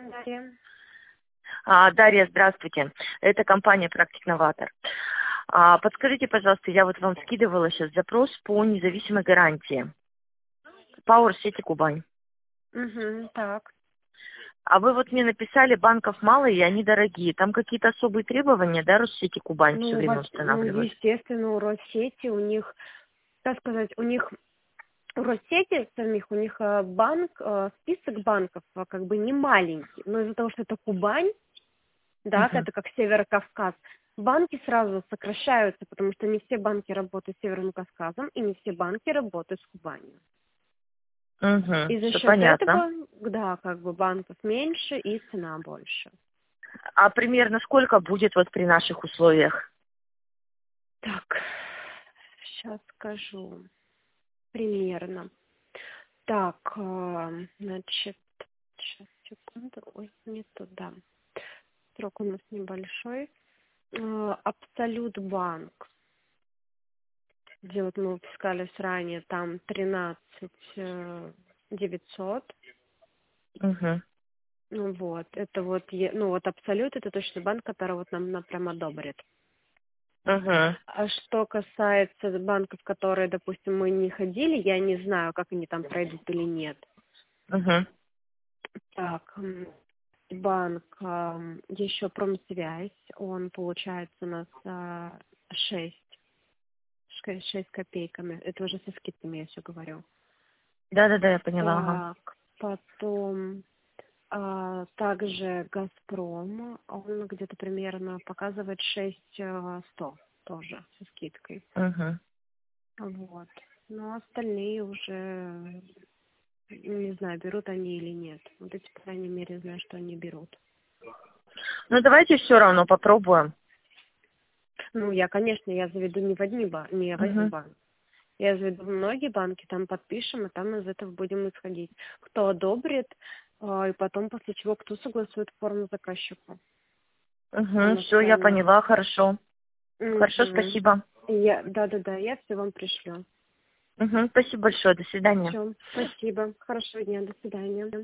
Дарья. Дарья, здравствуйте. Это компания «Практик Новатор». Подскажите, пожалуйста, я вот вам скидывала сейчас запрос по независимой гарантии. Power сети Кубань. Угу, так. А вы вот мне написали, банков мало и они дорогие. Там какие-то особые требования, да, Россети Кубань все время устанавливают? Естественно, у Россети, у них, так сказать, у Россети самих, у них список банков как бы не маленький, но из-за того, что это Кубань, да, Угу. это как Северо-Кавказ, банки сразу сокращаются, потому что не все банки работают с Северным Кавказом, и не все банки работают с Кубанью. Угу. И за Все счет понятно. этого, да, как бы банков меньше и цена больше. А примерно сколько будет вот при наших условиях? Так, сейчас скажу примерно. Так, значит, сейчас, секунду, ой, не туда. Срок у нас небольшой. Абсолют банк, где вот мы выпускались ранее, там 13 900. Угу. Ну вот, это вот, ну вот Абсолют, это точно банк, который вот нам прям одобрит. Угу. А что касается банков, которые, допустим, мы не ходили, я не знаю, как они там пройдут или нет. Угу. Так, банк, еще Промсвязь, он получается у нас 6 копейками. Это уже со скидками я все говорю. Да-да-да, я поняла. Ага. Так, потом также Газпром, он где-то примерно показывает 6 100 тоже со скидкой. Угу. Вот. Но остальные уже не знаю, берут они или нет. Вот эти, по крайней мере, знаю, что они берут. Ну, давайте все равно попробуем. Ну, конечно, я заведу не в не в один Угу. банк. Я заведу в многие банки, там подпишем, и там из этого будем исходить. Кто одобрит, и потом после чего кто согласует форму заказчику. Угу. Форму Все, я официальную. поняла, хорошо. Хорошо, Угу. спасибо. Да, я все вам пришлю. Угу. Спасибо большое, до свидания. Все, спасибо. Хорошего дня, до свидания.